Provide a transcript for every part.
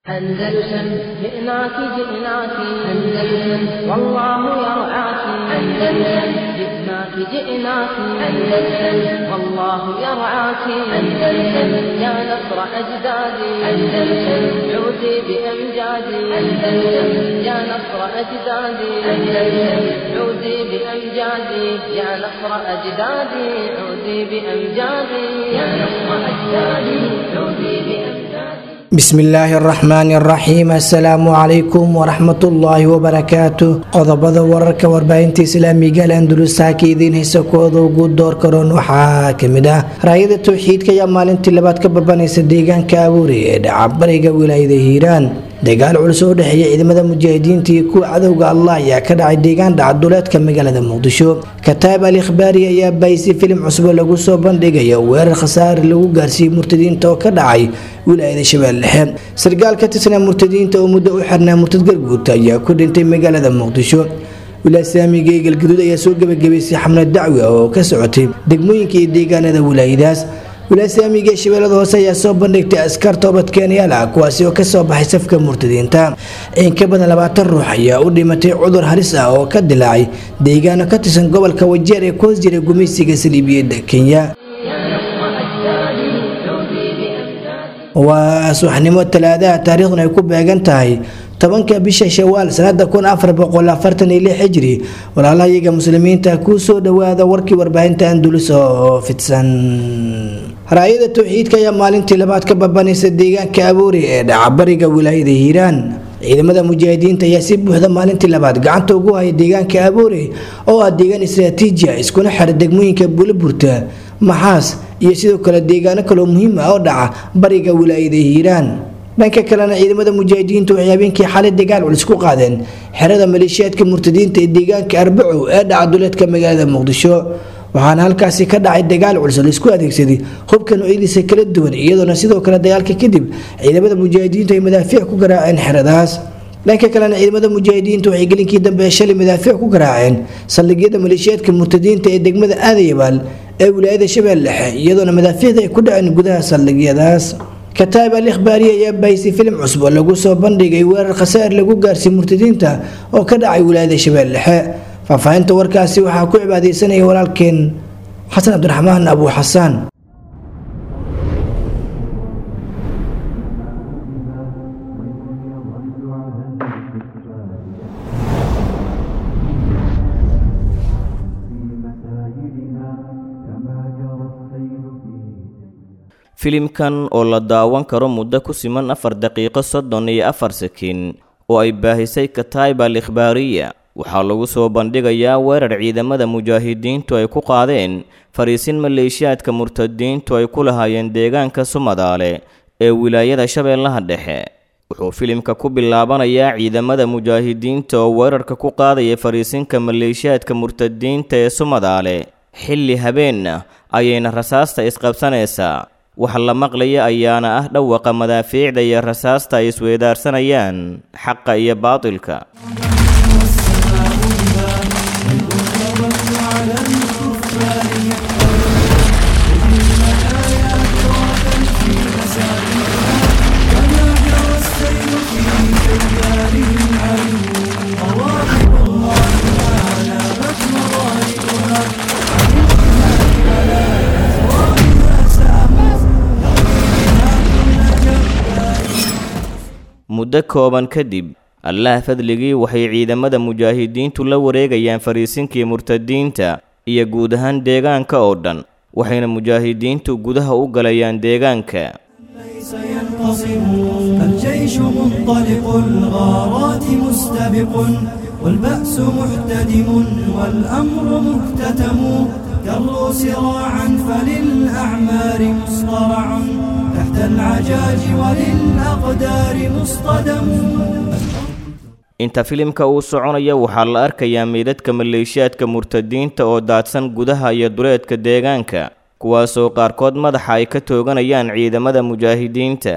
أندلسن جئناك جئناك أندلسن والله يرعاك أندلسن جئناك جئناك أندلسن والله يرعاك أندلسن يا نصر أجدادي أندلسن عودي بأمجادي أندلسن يا نصر أجدادي أندلسن عودي بأمجادي يا نصر أجدادي عودي بأمجادي يا نصر أجدادي عودي بأمجادي بسم الله الرحمن الرحيم السلام عليكم ورحمة الله وبركاته قضبض ورك وربعين إسلامي قال أندلس هاكيدين هسكوذ وقود دور كرون وحاكمدا رايد التوحيد كي يمال انتلبات كبرباني سديقان كابوري دعبريق ولايد هيران dagaal culus oo dhaxeeya ciidamada mujaahidiinta iyo kuwa cadawga Allah ayaa ka dhacay deegaan dhacduleedka magaalada Muqdisho kataab al-ikhbaari ayaa baysay filim cusub lagu soo bandhigayo weerar khasaar lagu gaarsiiyay murtadiinta oo ka dhacay wilaayada Shabeelle sargaal ka tirsan murtadiinta oo muddo u xirnaa murtad garguurta ayaa ku dhintay magaalada Muqdisho wilaayada Saamiga galgaduud ayaa soo gabagabaysay xamlad dacwi oo ka socotay degmooyinka iyo deegaanada wilaayadaas wilaayada Saamiga Shabeellada hoose ayaa soo bandhigtay askar toobad keenyaal ah kuwaasi oo ka soo baxay safka murtadiinta in ka badan 20 ruux ayaa u dhimatay cudur halis ah oo ka dilaacay deegaano ka tirsan gobolka Wajeer ee ku jira gumeysiga Saldhigyada Kenya waa subaxnimo talaadaha taariikhdu ay ku beegan tahay 10 bisha Shawaal sanada 1446 Hijri walaalahayaga muslimiinta ku soo dhawaada warkii warbaahinta Andalus oo fidsan raayada tawxiidka ayaa maalintii labaad ka babanaysa deegaanka Abuuri ee dhacbariga wilaayada Hiiraan ciidamada mujaahidiinta ayaa si buuxda maalintii labaad gacanta ugu hayay deegaanka Abuuri oo ah deegaan istiraatiiji ah iskuna xir degmooyinka Buulburta Maxaas iyo sidoo kale deegaano kale oo muhiim ah oo dhaca bariga wilaayada Hiiraan dhanka kalena ciidamada mujaahidiintu waxay habeenkii xalay dagaal culus ku qaadeen xerada maleeshiyaadka murtadiinta ee deegaanka Arbaco ee dhacduleedka magaalada Muqdisho waxaana halkaasi ka dhacay dagaal culus oo isku adeegsaday hubkan oo idiisa kala duwan iyadoo sidoo kale dagaalka kadib ciidamada mujaahidiintu ay madaafiic ku garaaceen xeradaas dhanka kalena ciidamada mujaahidiintu waxay gelinkii dambe shalay madaafiic ku garaaceen saldhigyada maleeshiyaadka murtadiinta ee degmada Aadayabaal ee wilaayada Shabeelle iyadoo madaafiicda ay ku dhaceen gudaha saldhigyadaas kataab al-ikhbaari ayaa baysay filim cusub oo lagu soo bandhigay weerar khasaar lagu gaarsiiyay murtadiinta oo ka dhacay wilaayada Shabeelle faafahinta warkaasi waxa ku cibaadeysanay walaalkeen Xasan Abdurrahmaan Abu Xasan filimkan oo la daawan karo muddo ku siman 4 daqiiqo 34 sakiin oo ay baahisay kataab al-ikhbaariya waxaa lagu soo bandhigayaa weerar ciidamada mujaahidiintu ay ku qaadeen fariisin maleeshiyaadka murtadiintu ay ku lahaayeen deegaanka Sumadaale ee wilaayada Shabeellaha Dhexe wuxuu filimka ku bilaabanayaa ciidamada mujaahidiinta oo weerarka ku qaadaya fariisinka maleeshiyaadka murtadiinta ee Sumadaale xilli habeenna ayayna rasaasta isqabsanaysaa waxa la maqlaya ayaana ah dhawaqa madaafiicda iyo rasaasta ay isweedaarsanayaan xaqa iyo baatilka muddo kooban kadib Allah fadligii waxay ciidamada mujaahidiintu la wareegayaan fariisinkii murtadiinta iyo guud ahaan deegaanka oo dhan waxayna mujaahidiintu gudaha u galayaan deegaanka الجيش منطلق الغارات مستبق والبأس محتدم والأمر مكتتم كروا سراعا فللأعمار مصطرع تحت العجاج وللأقدار مصطدم inta filimka uu soconaya waxaa la arkayaa meedadka maleeshiyaadka murtadiinta oo daadsan gudaha iyo duleedka deegaanka kuwaasoo qaarkood madaxa ay ka tooganayaan ciidamada mujaahidiinta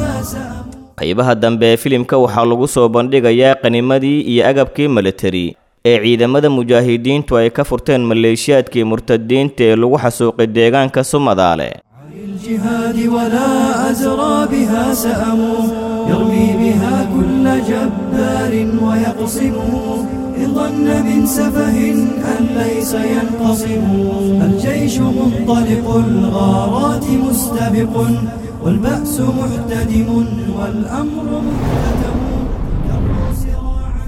qaybaha dambe ee filimka waxaa lagu soo bandhigayaa qanimadii iyo agabkii military ee ciidamada mujaahidiintu ay ka furteen maleeshiyaadkii murtadiinta ee lagu xasuuqay deegaanka Sumadaale. الجهاد ولا أزرى بها سأموا يرمي بها كل جبار ويقصمه إن ظن من سفه أن ليس ينقصم الجيش منطلق الغارات مستبق والبأس محتدم والأمر مهتدم يرمو سراعا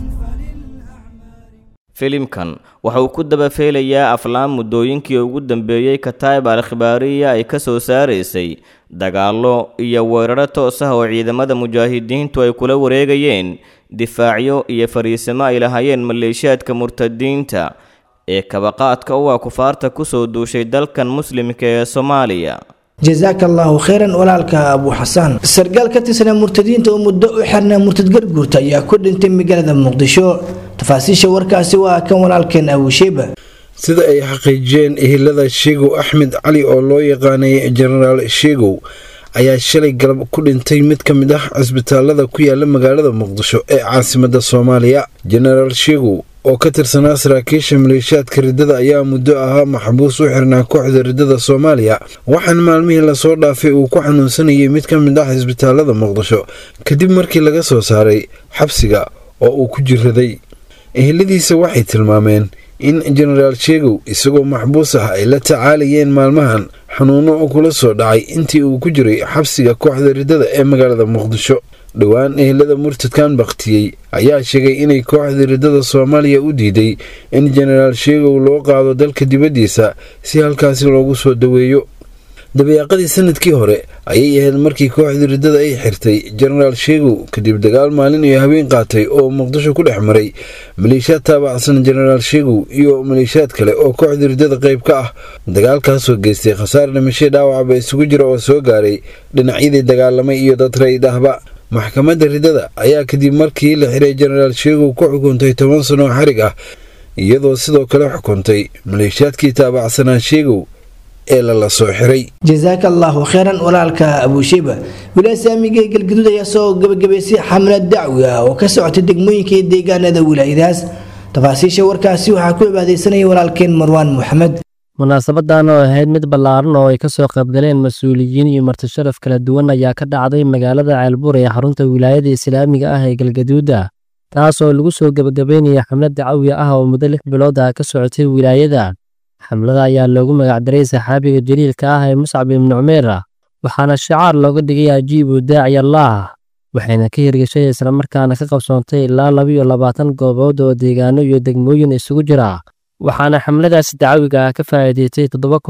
فللأعمال. filimkan waxa uu ku dabafeelayaa aflaan muddooyinkii ugu dambeeyay Kataib al-Khibaariya ay ka soo saareysay dagaallo iyo weeraro toos ah oo ciidamada mujaahidiintu ay kula wareegayeen difaacyo iyo fariisimo ay lahaayeen maleeshiyaadka murtadiinta ee kabaqaadka u ah kufaarta ku soo duushay dalkan muslimka ee Soomaaliya. جزاك الله خيرا walaalka Abu Xasan sargaal ka tirsan murtadiinta oo muddo u xirnaa murtad garguurta ayaa ku dhintay magaalada Muqdisho tafaasiisha warkaasi waa kan walaalkeen Abu Shayba sida ay xaqiijiyeen ehelada Sheegow Axmed Cali oo loo yaqaanay General Sheegow ayaa shalay galab ku dhintay mid ka mid ah isbitaalada ku yaala magaalada Muqdisho ee caasimadda Soomaaliya. General Sheegow oo ka tirsanaa saraakiisha maleeshiyaadka riddada ayaa muddo ahaa maxbuus u xirnaa kooxda riddada Soomaaliya waxaana maalmihii la soo dhaafay uu ku xanuunsanayay mid ka mid ah isbitaalada Muqdisho kadib markii laga soo saaray xabsiga oo uu ku jiraday. eheladiisa waxay tilmaameen in General Sheegow isagoo maxbuus ah ay la tacaalayeen maalmahan xanuuno oo kula soo dhacay intii uu ku jiray xabsiga kooxda riddada ee magaalada Muqdisho. dhowaan ehelada murtadkan baqtiyay ayaa sheegay inay kooxda riddada Soomaaliya u diiday in General Sheegow loo qaado dalka dibadiisa si halkaasi loogu soo daweeyo. dabeeqadii sanadkii hore ayay ahayd markii kooxda riddada ay xirtay General Sheegow kadib dagaal maalin iyo habeen qaatay oo Muqdisho ku dhex maray maleeshiyaad taabacsan General Sheegow iyo maleeshiyaad kale oo kooxda riddada qayb ka ah. dagaalkaas oo geystay khasaar dhimasho dhaawac isugu jira oo soo gaaray dhinacyadii dagaalamay iyo dad rayd ahba. maxkamadda riddada ayaa kadib markii la xiray General Sheegow ku xukuntay 10 sano xarig ah iyadoo sidoo kale xukuntay maleeshiyaadkii taabacsanaa Sheegow ee la soo xiray. جزاك الله خيرا walaalka Abu Shayba wilaasamiga galgaduud ayaa soo gabagabeysay xamlad dacwi ah oo ka socotay degmooyinka iyo deegaanada wilaayadaas. tafaasiisha warkaasi waxaa ku cibaadeysanaya walaalkeen Marwaan Maxamed. munaasabadan oo ahayd mid ballaaran oo ay ka soo qaybgaleen mas'uuliyiin iyo marti sharaf kala duwan ayaa ka dhacday magaalada Ceelbuur ee xarunta wilaayada Islaamiga ah ee Galgaduud taas oo lagu soo gabagabeynayay xamlad dacwi ah oo muddo 6 bilood ah ka socotay wilaayada. xamlada ayaa loogu magac daray saxaabiga jaliilka ah ee Mus'ab ibn Umayr waxaana shicaar looga dhigay ajiibu daaci Allah waxayna ka hirgashay isla markaana ka qabsoontay ilaa 22 goobood oo deegaano iyo degmooyin isugu jira. waxaana xamladaas dacwiga ka faa'iideystay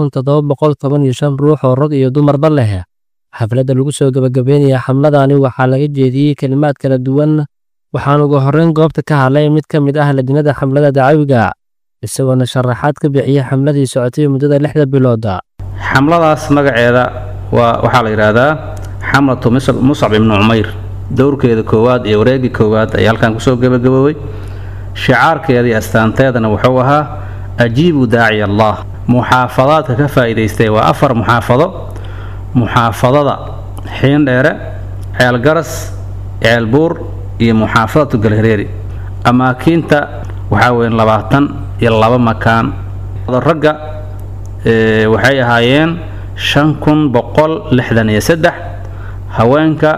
7715 ruux oo rag iyo dumarba leh. xafladda lagu soo gabagabeynaya xamladani waxaa laga jeediyay kalimaad kala duwan waxaana ugu horreyn goobta ka hadlay mid ka mid ah ladinada xamlada dacwiga isagoona sharaxaad ka bixiyay xamladii socotay muddada 6 bilood. xamladaas magaceeda waxaa la yiraahdaa xamlatu Mus'ab ibn Umayr dowrkeeda koowaad iyo wareegii koowaad ay halkan ku soo gabagaboobay. shicaarkeeda iyo astaanteedana wuxuu ahaa ajiibu daaci Allah. muxaafadaadka ka faa'iideystay waa 4 muxaafado. muxaafadada Xiindheere, Ceelgaras, Ceelbuur iyo muxaafadatu Galhareeri. amaakinta waxaa weyn 22 makaan. ragga waxay ahaayeen 5163, haweenka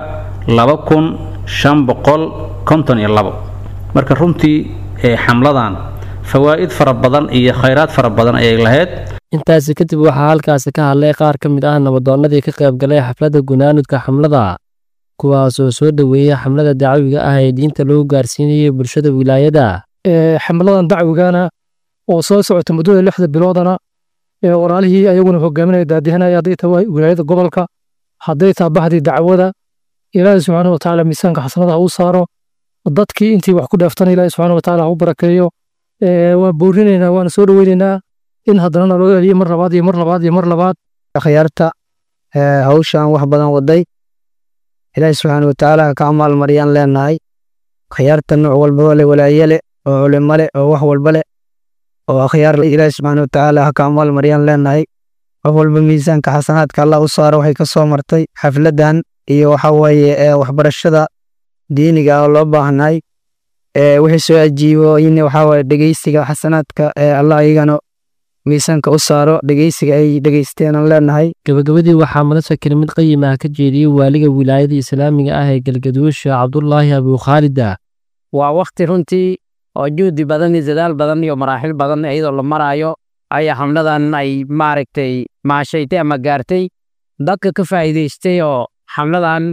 2552. marka runtii xamladan fawaa'id fara badan iyo khayraad fara badan ayay lahayd. intaas kadib waxaa halkaas ka hadlay qaar ka mid ah nabadoonnadii ka qayb galay xafladda gunaanudka xamlada kuwaas oo soo dhaweeyay xamlada dacwiga ah ee diinta lagu gaarsiinayay bulshada wilaayada. xamladan dacwigana oo soo socota muddada 6 biloodana walaalihii ayaguna hogaaminaya daadihanaya hadday tahay wilaayada gobolka hadday tahay bahdii dacwada ilaahay subxaanahu wa tacaala miisaanka xasanada u saaro dadkii intii wax ku dhaaftan ilaahay subxaanahu wa tacaala u barakeeyo. waan boorinaynaa waana soo dhaweynaynaa in haddana naloo celiyo mar labaad iyo mar labaad iyo mar labaad. akhyaarta hawshan wax badan waday ilaahay subxaanahu wa tacaala ka amaal mariyaan leenahay. akhyaarta nooc walba leh walaaye leh oo culimo leh oo wax walba leh oo akhyaar ilaahay subxaanahu wa tacaala ka amaal mariyaan leenahay. wax walba miisaanka xasanaadka Allah u saaro waxay ka soo martay xafladan iyo waxa weeye waxbarashada diiniga oo loo baahnay wixii soo ajiibo in waxaa waaye dhegeysiga xasanaadka allah ayagana miisaanka u saaro dhegeysiga ay dhegeysteen aan leenahay. gabagabadii waxaa madasha kelimad qayim ah ka jeediyey waaliga wilaayada islaamiga ah ee galgaduud sheekh cabdulaahi abukhaalida. waa waqti runtii oo juhdi badan iyo dadaal badan iyo maraaxil badan iyadoo la maraayo ayaa xamladan ay maaragtay maashaytay ama gaartay dadka ka faa'iidaystay oo xamladan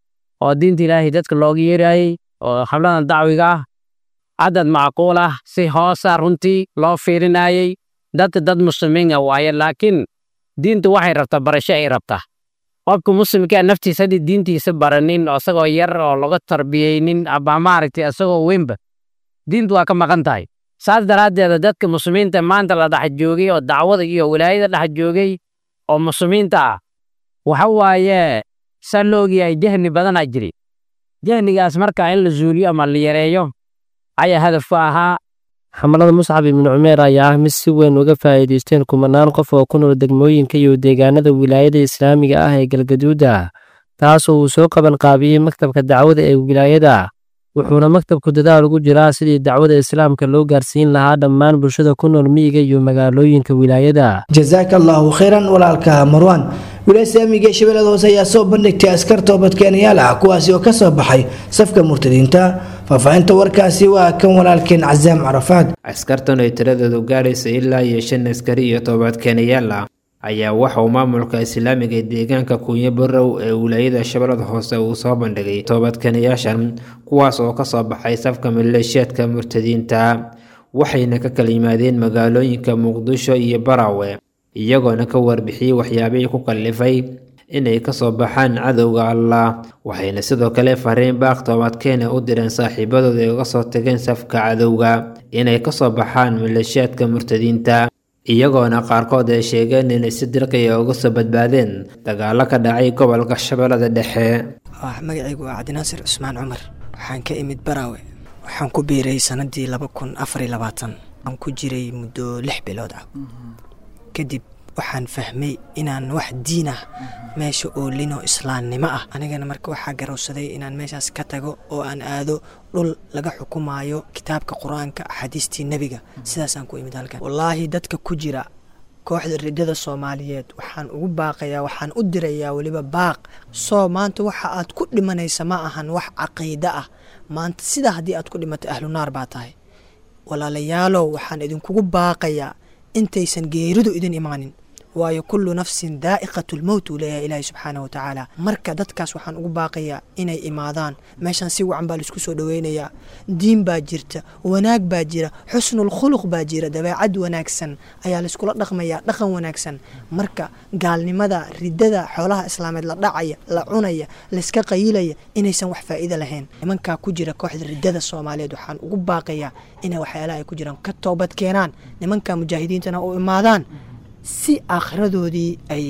oo diinta ilaahay dadka looga yeerayay oo xamladan dacwiga ah cadad macquul ah si hoosa runtii loo fiirinayay dadka dad muslimiin ah waaye laakiin diintu waxay rabtaa barasho ay rabtaa qofka muslimka naftiisa hadii diintiisa baranin oo isagoo yar oo laga tarbiyeynin ama maaragtay isagoo weynba diintu waa ka maqan tahay saas daraaddeed dadka muslimiinta maanta la dhex joogay oo dacwada iyo wilaayada dhex joogay oo muslimiinta ah waxa waaye san la ogyahay jahni badanaa jiri jahnigaas markaa in la zuuliyo ama la yareeyo ayaa hadafku ahaa. xamalada Muscab ibn Umayr ayaa ah mid si weyn uga faa'iideysteen kumanaan qof oo ku nool degmooyinka iyo deegaanada wilaayada islaamiga ah ee galgaduud taas oo uu soo qaban qaabiyey maktabka dacwada ee wilaayada wuxuuna maktabku dadaal ugu jiraa sidii dacwada islaamka loo gaarsiin lahaa dhammaan bulshada ku nool miyiga iyo magaalooyinka wilaayada. jazakallahu khairan walaalka Marwan. wilaayada islaamiga ee shabeellada hoose ayaa soo bandhigtay askar toobadkeenayaal ah kuwaasi oo ka soo baxay safka murtadiinta. faafahinta warkaasi waa kan walaalkeen Cazaam Carafaad. askartan ay tiradoodu gaaraysa ilaa 5 askari iyo toobadkeenayaal ah ayaa waxa uu maamulka islaamiga ee deegaanka Kunya Barrow ee wilaayada shabeellada hoose uu soo bandhigay toobadkeenayaashan kuwaas oo ka soo baxay safka maleeshiyaadka murtadiinta waxayna ka kala yimaadeen magaalooyinka Muqdisho iyo Barawe iyagoona ka warbixiyay waxyaabihii ku kallifay inay ka soo baxaan cadowga Allah waxayna sidoo kale fariin baaq toobadkeena u direen saaxiibadooda ee uga soo tageen safka cadowga inay ka soo baxaan maleeshiyaadka murtadiinta iyagoona qaarkood ay sheegeen inay si dirqi ah uga soo badbaadeen dagaalo ka dhacay gobolka Shabeellada Dhexe. magacaygu waa Cabdinaasir Cusmaan Cumar waxaan ka imid Barawe waxaan ku biiray sanadii 2024 aan ku jiray muddo 6 bilood ah kadib waxaan fahmay inaan wax diin ah meesha oo lino islaamnimo ah anigana marka waxaa garowsaday inaan meeshaas ka tago oo aan aado dhul laga xukumayo kitaabka quraanka xadiistii nabiga sidaas aan ku imid halkan. wallaahi dadka ku jira kooxda ridada Soomaaliyeed waxaan ugu baaqayaa waxaan u dirayaa waliba baaq soo maanta waxa aad ku dhimanaysa ma ahan wax caqiida ah maanta sida hadii aad ku dhimato ahlu naar baa tahay walaalayaalow waxaan idinkugu baaqayaa intaysan geeridu idin imaanin waayo kullu nafsin daa'iqatul mawt leeyahay ilaahay subxaanahu wa tacaala marka dadkaas waxaan ugu baaqayaa inay imaadaan meeshan si wacan baa laisku soo dhaweynayaa diin baa jirta wanaag baa jira xusnul khuluq baa jira dabeecad wanaagsan ayaa laiskula dhaqmayaa dhaqan wanaagsan marka gaalnimada ridada xoolaha islaameed la dhacaya la cunaya laiska qayilaya inaysan wax faa'iido lahayn nimankaa ku jira kooxda ridada Soomaaliyeed waxaan ugu baaqayaa inay waxyaalaha ay ku jiraan ka toobad keenaan nimanka mujaahidiintana u imaadaan si akhradoodii ay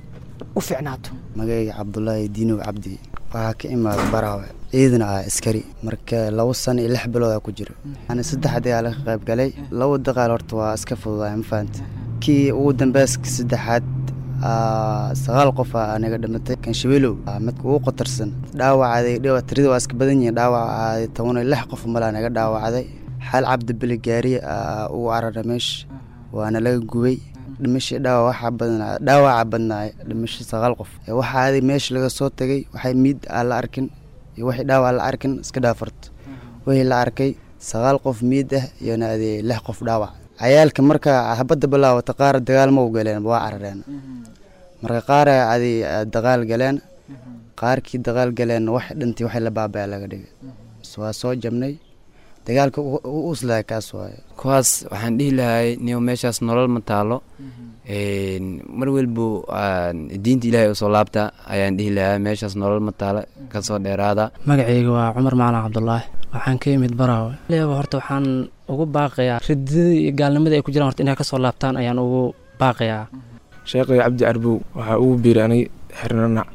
u fiicnaato. magacayga Cabdulaahi Diinow Cabdi waxaa ka imaada Barawe ciidana askari marka 2 sano iyo 6 bilood ku jiro ana 3 dagaal ka qayb galay 2 dagaal horta waa iska fududahay ma fahanti kii ugu dambeeyay saddexaad 9 qof anaga dhimatay kan shabeelow mid ugu qatarsan dhaawacay tirada waa iska badan yihiin dhaawacay 16 qof mala anaga dhaawacay xal Cabdi Bili gaari uu araray meesh waana laga gubay dhimasho dhaawaca badnaa dhimasho 9 qof waxa ay meesh laga soo tagay waxay mid aan la arkin iyo waxay dhaawac la arkin iska dhaafarto way la arkay 9 qof mid ah iyo 6 qof dhaawac cayaalka marka habada bilaawata qaar dagaal ma u galeen waa carareen marka qaar ay dagaal galeen qaarkii dagaal galeen wax dhintii wax la baabay laga dhigay soo jabnay dagaalka uu uslaa kaas waaye kuwaas waxaan dhihi lahay niyo meeshaas nolol ma taalo mar walba diinta ilaahay oo soo laabta ayaan dhihi lahaa meeshaas nolol ma taalo ka soo dheeraada. magacaygu waa Cumar Macalin Cabdullaahi waxaan ka imid Barawe leeyahay horta waxaan ugu baaqayaa ridada iyo gaalnimada ay ku jiraan horta inay ka soo laabtaan ayaan ugu baaqayaa. Sheekh Cabdi Arbow waxa uu biiranay xirnanac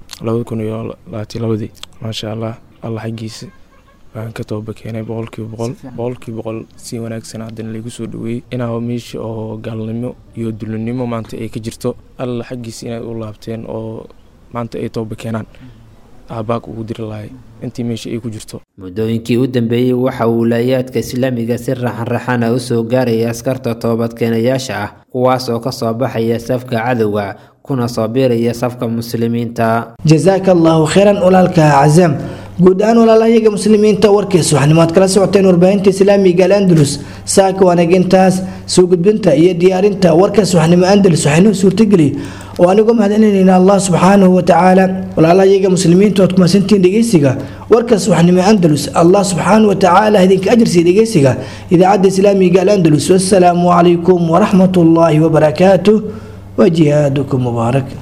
2022 ma sha Allah Allah xagiisa waan ka tooba keenay 100% si wanaagsan hadana lagu soo dhaweeyay inaa meesha oo gaalnimo iyo dulinimo maanta ay ka jirto Allah xagiisa inay u laabteen oo maanta ay tooba keenaan aabaag ugu diri lahay intii meesha ay ku jirto. muddooyinkii u dambeeyey waxa uu wilaayaadka islaamiga si raxan u soo gaaraya askarta toobadkeenayaasha ah kuwaas oo ka soo baxaya safka cadowga kuna soo biiraya safka muslimiinta. jazaaka allahu khayran walaalka Azam. guud ahaan walaalahayaga muslimiinta warkiisa waxaad kala socoteen warbaahinta islaamiga Al-Andalus saaka wanagintaas soo gudbinta iyo diyaarinta warkaas waxnimo Andalus waxaynu suurtageli oo anigu mahadcelinayna Allah subhanahu wa ta'ala walaalahayaga muslimiinta oo kuma santiin dhageysiga warkaas waxnimo Andalus Allah subhanahu wa ta'ala idinka ajirsi dhageysiga idaacadda islaamiga Al-Andalus. Wassalaamu alaykum wa rahmatullahi wa barakatuh wa jihadukum mubarak.